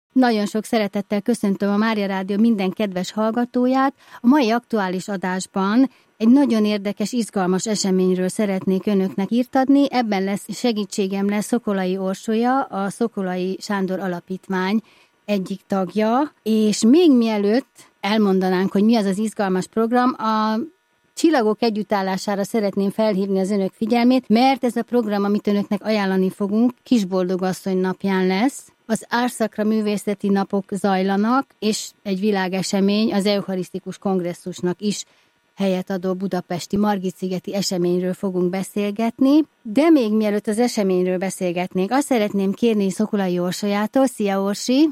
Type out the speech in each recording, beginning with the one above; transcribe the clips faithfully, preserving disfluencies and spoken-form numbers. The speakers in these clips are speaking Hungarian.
Nagyon sok szeretettel köszöntöm a Mária Rádió minden kedves hallgatóját. A mai aktuális adásban egy nagyon érdekes, izgalmas eseményről szeretnék önöknek írtadni. Ebben lesz segítségem lesz Szokolai Orsolya, a Szokolai Sándor Alapítvány egyik tagja. És még mielőtt elmondanánk, hogy mi az az izgalmas program, a Csillagok együttállására szeretném felhívni az önök figyelmét, mert ez a program, amit önöknek ajánlani fogunk, Kisboldogasszony napján lesz. Az Árszakra művészeti napok zajlanak, és egy világesemény, az Eucharisztikus Kongresszusnak is helyet adó budapesti Margitszigeti eseményről fogunk beszélgetni. De még mielőtt az eseményről beszélgetnénk, azt szeretném kérni Szokolai Orsolyától, szia Orsi!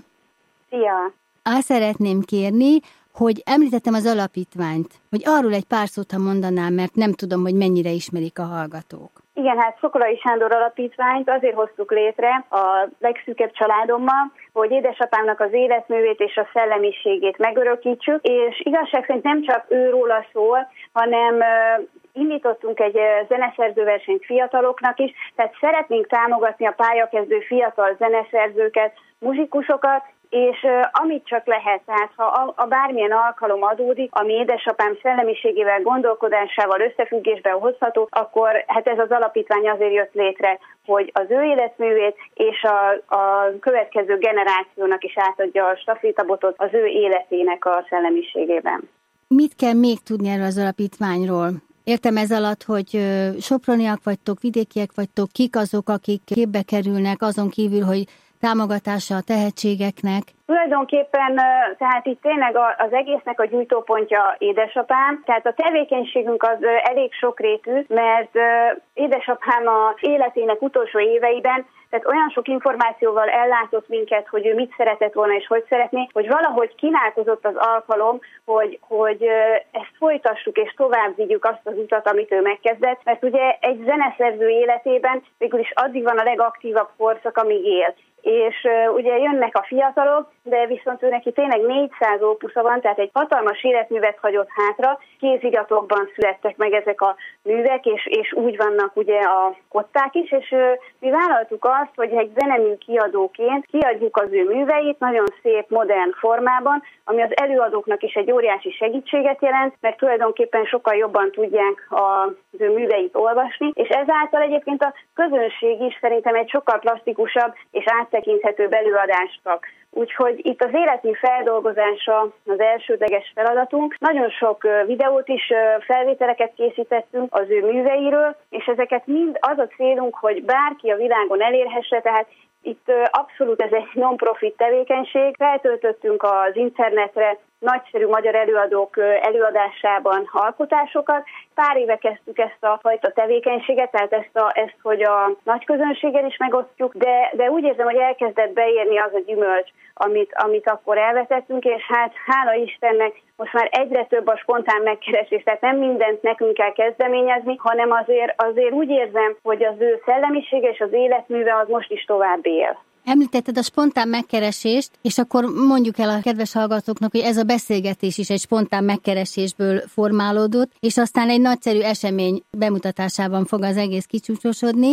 Szia! Azt szeretném kérni, hogy említettem az alapítványt, hogy arról egy pár szót, ha mondanám, mert nem tudom, hogy mennyire ismerik a hallgatók. Igen, hát Szokolai Sándor Alapítványt azért hoztuk létre a legszűkebb családommal, hogy édesapámnak az életművét és a szellemiségét megörökítsük, és igazság szerint nem csak őróla szól, hanem uh, indítottunk egy uh, zeneszerzőversenyt fiataloknak is, tehát szeretnénk támogatni a pályakezdő fiatal zeneszerzőket, muzsikusokat, és uh, amit csak lehet, tehát ha a, a bármilyen alkalom adódik, ami édesapám szellemiségével, gondolkodásával összefüggésben hozható, akkor hát ez az alapítvány azért jött létre, hogy az ő életművét és a, a következő generációnak is átadja a stafétabotot az ő életének a szellemiségében. Mit kell még tudni erről az alapítványról? Értem ez alatt, hogy soproniak vagytok, vidékiek vagytok, kik azok, akik képbe kerülnek, azon kívül, hogy támogatása a tehetségeknek? Tulajdonképpen, tehát itt tényleg az egésznek a gyújtópontja édesapám, tehát a tevékenységünk az elég sokrétű, mert édesapám az életének utolsó éveiben, tehát olyan sok információval ellátott minket, hogy ő mit szeretett volna és hogy szeretné, hogy valahogy kínálkozott az alkalom, hogy, hogy ezt folytassuk és tovább vigyük azt az utat, amit ő megkezdett, mert ugye egy zeneszerző életében végül is addig van a legaktívabb korszak, amíg él. És uh, ugye jönnek a fiatalok, de viszont ő neki tényleg négyszáz ópusza van, tehát egy hatalmas életművet hagyott hátra, kéziratokban születtek meg ezek a művek, és, és úgy vannak ugye a kották is, és uh, mi vállaltuk azt, hogy egy zenemű kiadóként kiadjuk az ő műveit nagyon szép, modern formában, ami az előadóknak is egy óriási segítséget jelent, mert tulajdonképpen sokkal jobban tudják az ő műveit olvasni, és ezáltal egyébként a közönség is szerintem egy sokkal plastikusabb és áttekinthetőbb előadást kap. Úgyhogy itt az életmű feldolgozása az elsődleges feladatunk. Nagyon sok videót is, felvételeket készítettünk az ő műveiről, és ezeket mind az a célunk, hogy bárki a világon elérhesse, tehát itt abszolút ez egy non-profit tevékenység. Feltöltöttünk az internetre nagyszerű magyar előadók előadásában alkotásokat. Pár éve kezdtük ezt a fajta tevékenységet, tehát ezt, a, ezt hogy a nagy közönséggel is megosztjuk, de, de úgy érzem, hogy elkezdett beérni az a gyümölcs, amit, amit akkor elvetettünk, és hát hála Istennek most már egyre több a spontán megkeresés, tehát nem mindent nekünk kell kezdeményezni, hanem azért, azért úgy érzem, hogy az ő szellemisége és az életműve az most is tovább él. Említetted a spontán megkeresést, és akkor mondjuk el a kedves hallgatóknak, hogy ez a beszélgetés is egy spontán megkeresésből formálódott, és aztán egy nagyszerű esemény bemutatásában fog az egész kicsúcsosodni,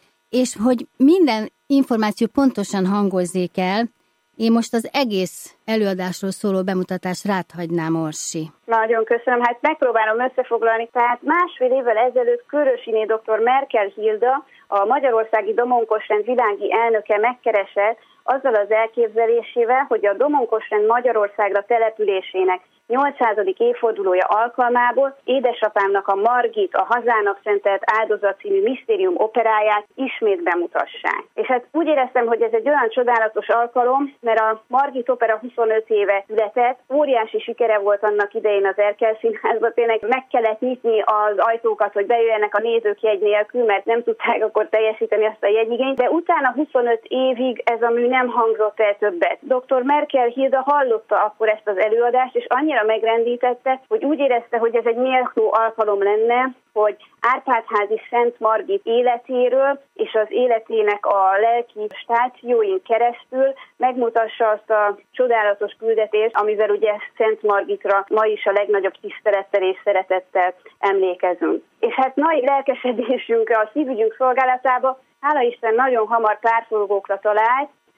és hogy minden információ pontosan hangozzék el, én most az egész előadásról szóló bemutatást rád hagynám, Orsi. Nagyon köszönöm, hát megpróbálom összefoglalni. Tehát másfél évvel ezelőtt Körösiné dr. Merkel Hilda, a Magyarországi Domonkosrend világi elnöke megkeresett azzal az elképzelésével, hogy a Domonkosrend Magyarországra településének nyolcszázadik évfordulója alkalmából édesapámnak a Margit, a Hazának szentelt áldozat című misztérium operáját ismét bemutassák. És hát úgy éreztem, hogy ez egy olyan csodálatos alkalom, mert a Margit opera huszonöt éve született, óriási sikere volt annak idején az Erkel Színházban, tényleg meg kellett nyitni az ajtókat, hogy bejöjjenek a nézők jegy nélkül, mert nem tudták akkor teljesíteni azt a jegyigényt, de utána huszonöt évig ez a mű nem hangzott el többet. doktor Merkel Hilda hallotta akkor ezt az előadást, és annyira megrendítette, hogy úgy érezte, hogy ez egy méltó alkalom lenne, hogy Árpád-házi Szent Margit életéről és az életének a lelki stációin keresztül megmutassa azt a csodálatos küldetést, amivel ugye Szent Margitra ma is a legnagyobb tisztelettel és szeretettel emlékezünk. És hát nagy lelkesedésünkre, a szívügyünk szolgálatába, hála Isten, nagyon hamar párforgókra talált.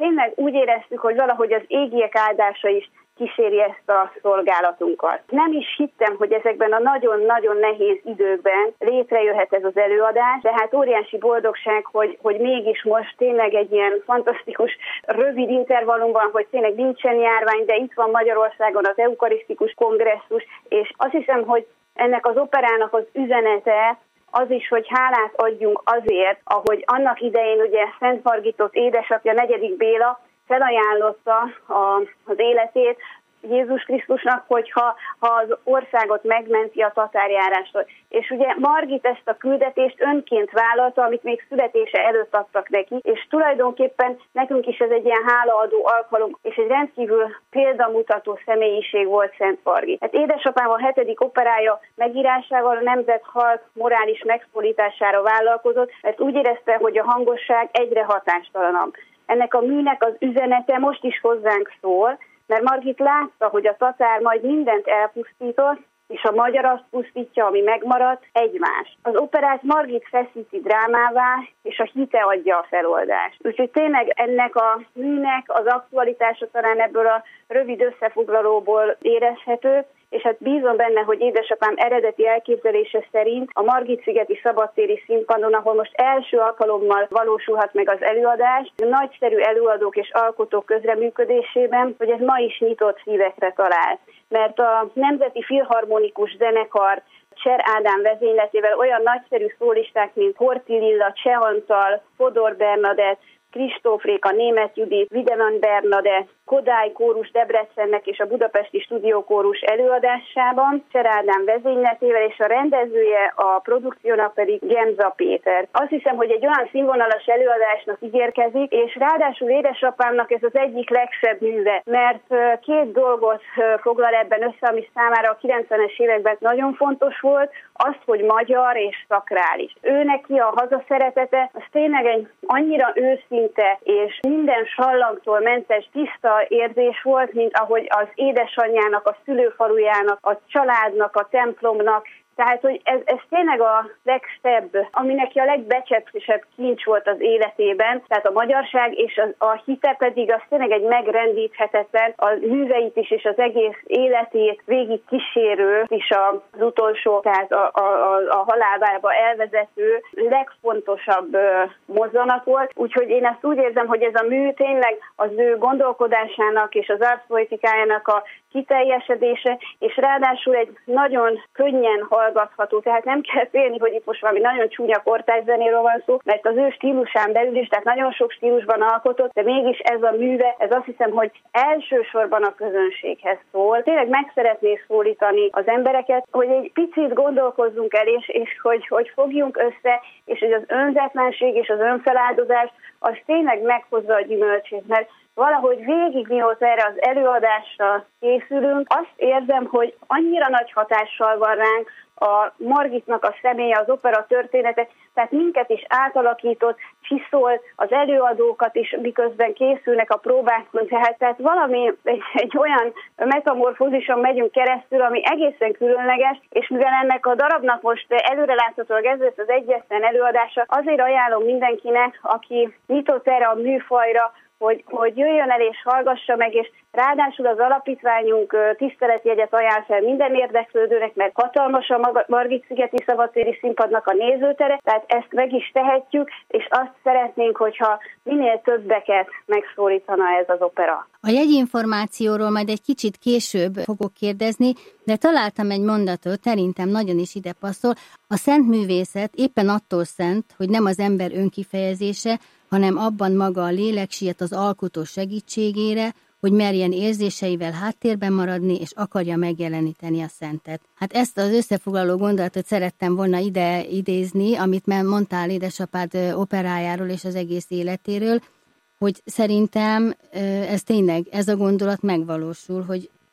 tényleg úgy éreztük, hogy valahogy az égiek áldása is kíséri ezt a szolgálatunkat. Nem is hittem, hogy ezekben a nagyon-nagyon nehéz időkben létrejöhet ez az előadás, de hát óriási boldogság, hogy, hogy mégis most tényleg egy ilyen fantasztikus, rövid intervallumban, hogy tényleg nincsen járvány, de itt van Magyarországon az eukarisztikus kongresszus, és azt hiszem, hogy ennek az operának az üzenete az is, hogy hálát adjunk azért, ahogy annak idején ugye Szent Margitot édesapja, negyedik Béla felajánlotta a, az életét Jézus Krisztusnak, hogyha ha az országot megmenti a tatárjárástól. És ugye Margit ezt a küldetést önként vállalta, amit még születése előtt adtak neki, és tulajdonképpen nekünk is ez egy ilyen hálaadó alkalom, és egy rendkívül példamutató személyiség volt Szent Margit. Hát édesapám a hetedik operája megírásával a nemzet halk morális megszólítására vállalkozott, mert úgy érezte, hogy a hangosság egyre hatástalanabb. Ennek a műnek az üzenete most is hozzánk szól, mert Margit látta, hogy a tatár majd mindent elpusztított, és a magyar azt pusztítja, ami megmaradt, egymást. Az operát Margit feszíti drámává, és a hite adja a feloldást. Úgyhogy tényleg ennek a műnek az aktualitása talán ebből a rövid összefoglalóból érezhető, és hát bízom benne, hogy édesapám eredeti elképzelése szerint a Margit-szigeti szabadtéri színpadon, ahol most első alkalommal valósulhat meg az előadás, nagyszerű előadók és alkotók közreműködésében, hogy ez ma is nyitott szívekre talál. Mert a Nemzeti Filharmonikus Zenekar Cser Ádám vezényletével olyan nagyszerű szólisták, mint Horthy Lilla, Cseh Antal, Fodor Bernadett, Kristóf Réka, Németh Judit, Videman Bernadett, Kodály kórus Debrecennek és a Budapesti Stúdiókórus előadásában, Cser Ádám vezényletével, és a rendezője a produkciónak pedig Gemza Péter. Azt hiszem, hogy egy olyan színvonalas előadásnak ígérkezik, és ráadásul édesapámnak ez az egyik legszebb műve, mert két dolgot foglal ebben össze, ami számára a kilencvenes években nagyon fontos volt, az, hogy magyar és szakrális. Ő neki a hazaszeretete, az tényleg egy annyira őszinte és minden sallangtól mentes, tiszta érzés volt, mint ahogy az édesanyjának, a szülőfalujának, a családnak, a templomnak. Tehát, hogy ez, ez tényleg a legszebb, ami neki a legbecsesebb kincs volt az életében, tehát a magyarság, és a, a hite pedig az tényleg egy megrendíthetetlen, a műveit is, és az egész életét végig kísérő, és az utolsó, tehát a, a, a, a halálba elvezető legfontosabb mozzanat volt. Úgyhogy én ezt úgy érzem, hogy ez a mű tényleg az ő gondolkodásának és az arszpoetikájának a kiteljesedése, és ráadásul egy nagyon könnyen hallgatható, tehát nem kell félni, hogy itt most valami nagyon csúnya kortárs zenéről van szó, mert az ő stílusán belül is, tehát nagyon sok stílusban alkotott, de mégis ez a műve, ez azt hiszem, hogy elsősorban a közönséghez szól. Tényleg meg szeretné szólítani az embereket, hogy egy picit gondolkozzunk el, és, és hogy, hogy fogjunk össze, és hogy az önzetlenség és az önfeláldozás az tényleg meghozza a gyümölcsét, mert valahogy végig, mióta erre az előadásra készülünk, azt érzem, hogy annyira nagy hatással van ránk a Margitnak a személye, az opera története, tehát minket is átalakított, csiszol, az előadókat is, miközben készülnek a próbákon, tehát, tehát valami, egy, egy olyan metamorfózison megyünk keresztül, ami egészen különleges, és mivel ennek a darabnak most előreláthatólag ez lesz az egyetlen előadása, azért ajánlom mindenkinek, aki nyitott erre a műfajra, Hogy, hogy jöjjön el és hallgassa meg, és ráadásul az alapítványunk tiszteletjegyet ajánl fel minden érdeklődőnek, mert hatalmas a Margit-szigeti szabadtéri színpadnak a nézőtere, tehát ezt meg is tehetjük, és azt szeretnénk, hogyha minél többeket megszólítana ez az opera. A jegyinformációról majd egy kicsit később fogok kérdezni, de találtam egy mondatot, szerintem nagyon is ide passzol. A szent művészet éppen attól szent, hogy nem az ember önkifejezése, hanem abban maga a lélek siet az alkotó segítségére, hogy merjen érzéseivel háttérben maradni, és akarja megjeleníteni a szentet. Hát ezt az összefoglaló gondolatot szerettem volna ide idézni, amit már mondtál édesapád operájáról és az egész életéről, hogy szerintem ez tényleg, ez a gondolat megvalósul, hogy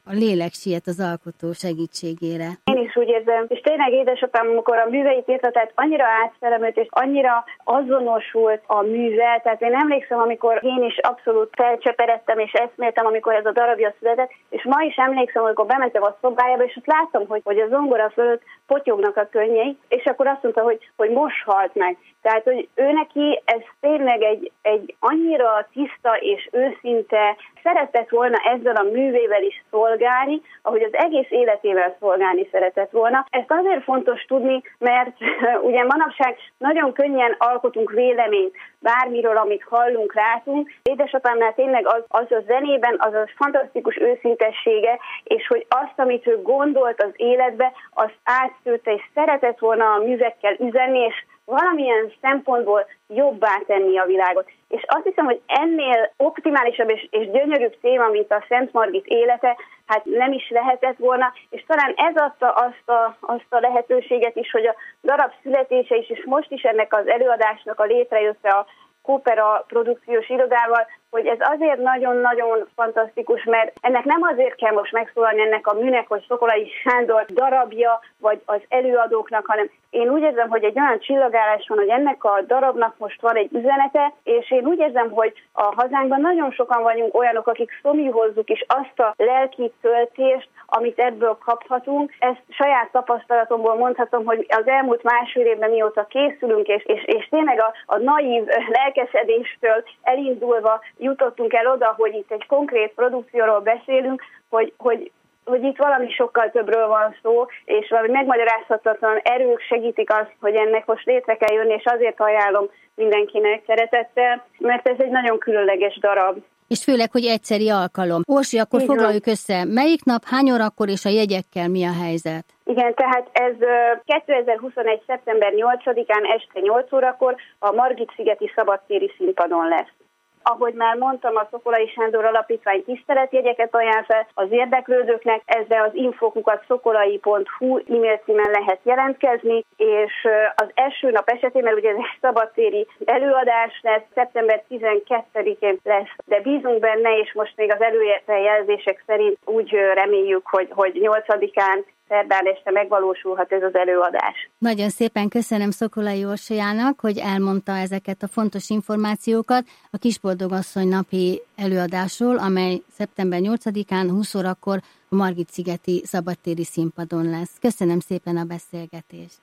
a lélek siet az alkotó segítségére. Én is úgy érzem, és tényleg édesapám, amikor a műveit írta, tehát annyira átszellemült, és annyira azonosult a művel, tehát én emlékszem, amikor én is abszolút felcseperedtem és eszméltem, amikor ez a darabja született, és ma is emlékszem, amikor bementem a szobájába, és ott láttam, hogy, hogy a zongora fölött potyognak a könnyei, és akkor azt mondta, hogy, hogy most halt meg. Tehát, hogy ő neki ez tényleg egy, egy annyira tiszta és őszinte, szeretett volna ezzel a művével is szolgálni, ahogy az egész életével szolgálni szeretett volna. Ezt azért fontos tudni, mert ugye manapság nagyon könnyen alkotunk véleményt bármiről, amit hallunk, látunk. Édesapámnál tényleg az, az a zenében, az a fantasztikus őszintessége, és hogy azt, amit ő gondolt az életbe, azt átszőtte, és szeretett volna a művekkel üzenni, és valamilyen szempontból jobbá tenni a világot. És azt hiszem, hogy ennél optimálisabb és, és gyönyörűbb téma, mint a Szent Margit élete, hát nem is lehetett volna, és talán ez adta azt a, azt a lehetőséget is, hogy a darab születése is, és most is ennek az előadásnak a létrejötte a Kópera produkciós irodával, hogy ez azért nagyon-nagyon fantasztikus, mert ennek nem azért kell most megszólalni ennek a műnek, hogy Szokolay Sándor darabja, vagy az előadóknak, hanem én úgy érzem, hogy egy olyan csillagállás van, hogy ennek a darabnak most van egy üzenete, és én úgy érzem, hogy a hazánkban nagyon sokan vagyunk olyanok, akik szomjúhozzuk is azt a lelki töltést, amit ebből kaphatunk. Ezt saját tapasztalatomból mondhatom, hogy az elmúlt másfél évben mióta készülünk, és, és, és tényleg a, a naív lelkesedéstől elindulva jutottunk el oda, hogy itt egy konkrét produkcióról beszélünk, hogy, hogy, hogy itt valami sokkal többről van szó, és valami megmagyarázhatatlan erők segítik azt, hogy ennek most létre kell jönni, és azért ajánlom mindenkinek szeretettel, mert ez egy nagyon különleges darab. És főleg, hogy egyszeri alkalom. Orsi, akkor Igen. foglaljuk össze. Melyik nap, hány órakor és a jegyekkel mi a helyzet? Igen, tehát ez kétezer-huszonegy. szeptember nyolcadikán este nyolc órakor a Margit-szigeti szabadtéri színpadon lesz. Ahogy már mondtam, a Szokolay Sándor Alapítvány tiszteletjegyeket ajánl fel az érdeklődőknek, ezzel az infokukat szokolay pont hu e-mail címen lehet jelentkezni, és az első nap esetén, mert ugye ez egy szabadtéri előadás lesz, szeptember tizenkettedikén lesz, de bízunk benne, és most még az előrejelzések szerint úgy reméljük, hogy, hogy nyolcadikán szerdán este megvalósulhat ez az előadás. Nagyon szépen köszönöm Szokolay Orsolyának, hogy elmondta ezeket a fontos információkat a Kisboldogasszony napi előadásról, amely szeptember nyolcadikán húsz órakor a Margit-szigeti szabadtéri színpadon lesz. Köszönöm szépen a beszélgetést.